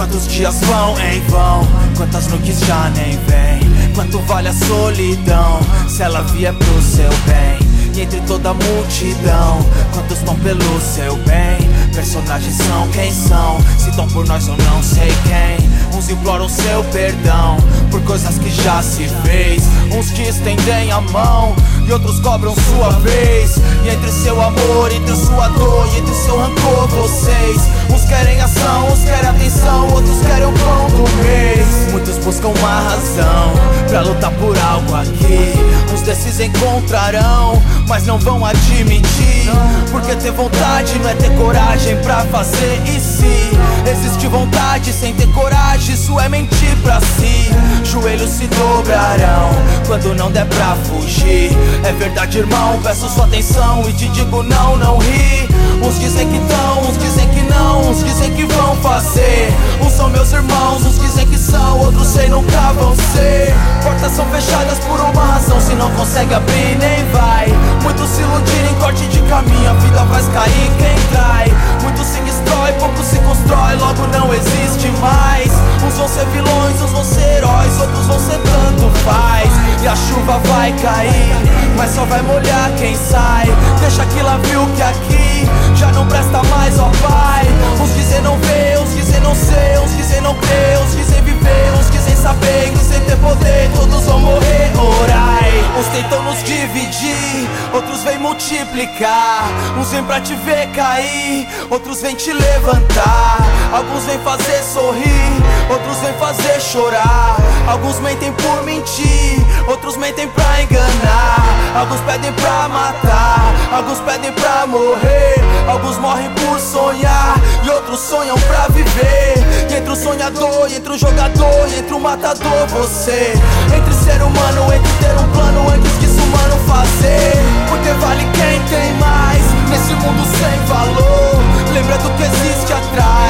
Quantos dias vão em vão, quantas noites já nem vem. Quanto vale a solidão, se ela vier pro seu bem. E entre toda a multidão, quantos vão pelo seu bem? Personagens são quem são, se dão por nós eu não sei quem. Uns imploram seu perdão por coisas que já se fez. Uns te estendem a mão e outros cobram sua vez. E entre seu amor, entre sua dor e entre seu rancor vocês. Uns querem ação, uns querem atenção, outros querem o pão do mês. Muitos buscam uma razão pra lutar por algo aqui. Uns desses encontrarão, mas não vão admitir. Porque ter vontade não é ter coragem pra fazer. E se existe vontade sem ter coragem, isso é mentir pra si. Joelhos se dobrarão quando não der pra fugir. É verdade, irmão, peço sua atenção e te digo não, não ri. Uns dizem que tão, uns dizem que não, uns dizem que vão fazer. Uns são meus irmãos, uns dizem que são, outros sei nunca vão ser. Portas são fechadas por uma razão, se não consegue abrir nem vai. Muitos se iludirem, corte de caminho, a vida faz cair quem cai. Muitos se destrói, pouco se constrói, logo não existe mais. Uns vão ser vilões, uns vão ser heróis, outros vão ser tanto faz. E a chuva vai cair, mas só vai molhar quem sai. Deixa que lá viu que aqui já não presta mais, ó pai. Uns dizem não ver, uns dizem não ser, uns dizem não crer, uns dizem viver, uns dizem saber, dizem ter poder, todos vão morrer, orai. Uns tentam nos dividir, outros vêm multiplicar. Uns vêm pra te ver cair, outros vêm te levantar. Alguns vêm fazer sorrir, outros vêm fazer chorar. Alguns mentem por mentir, outros mentem pra enganar. Alguns pedem pra matar, alguns pedem pra morrer. Alguns morrem por sonhar e outros sonham pra viver. E entre o sonhador, e entre o jogador, e entre o matador você. Entre ser humano, entre ter um plano antes que isso humano fazer. Porque vale quem tem mais nesse mundo sem valor. Lembra do que existe atrás.